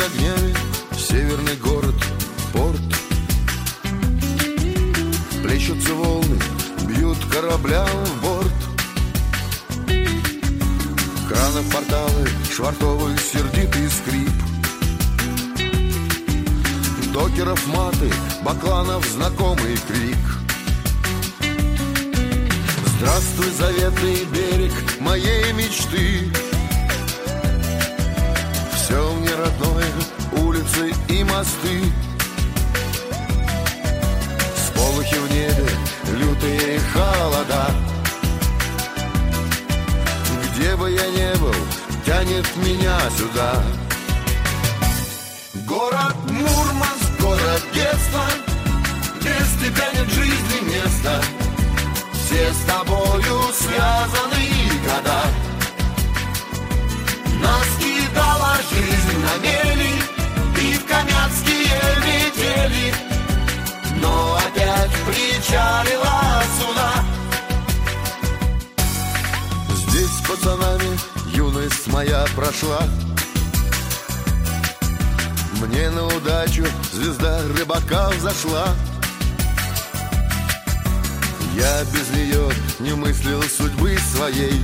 огнями северный город, порт. Плещутся волны, бьют кораблям в борт. Кранов порталы, швартовый сердитый скрип. Докеров маты, бакланов знакомый крик. Здравствуй, заветный берег моей мечты. Все мне родное, улицы и мосты. Сполохи в небе, лютые холода. Где бы я ни был, тянет меня сюда. Город Мурманск, город детства, без тебя нет жизни места. Все с тобою связаны года. Нас кидала жизнь на мели и в каменские метели, но опять причалила сюда. Здесь с пацанами юность моя прошла. Мне на удачу звезда рыбака взошла. Я без нее не мыслил судьбы своей.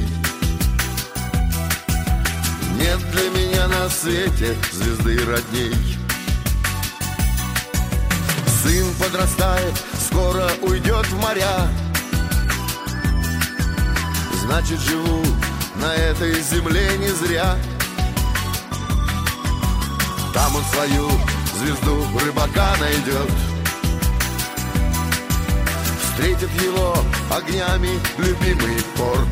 Нет для меня на свете звезды родней. Сын подрастает, скоро уйдет в моря. Значит, живу на этой земле не зря. Там он свою звезду рыбака найдет. Встретит его огнями любимый порт.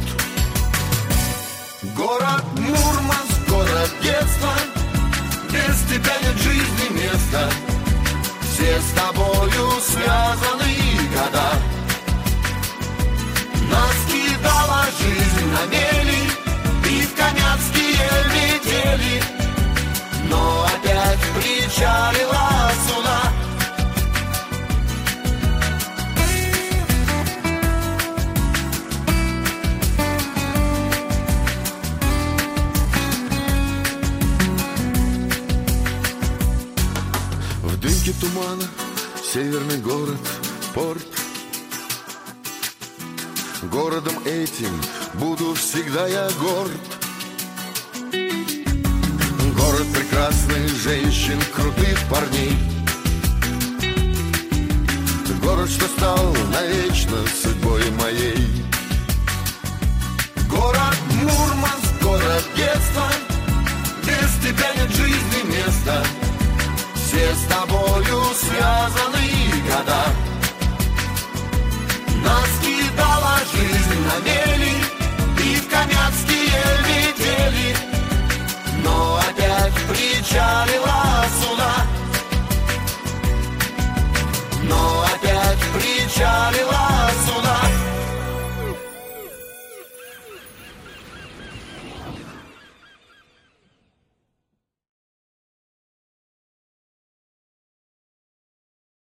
Город Мурманск, город детства, без тебя нет жизни места. Все с тобою связаны года. Нас кидала жизнь на мели и в каменские метели, но опять причалила сюда. В дымке тумана северный город, порт. Городом этим буду всегда я горд. Город прекрасных женщин, крутых парней. Город, что стал навек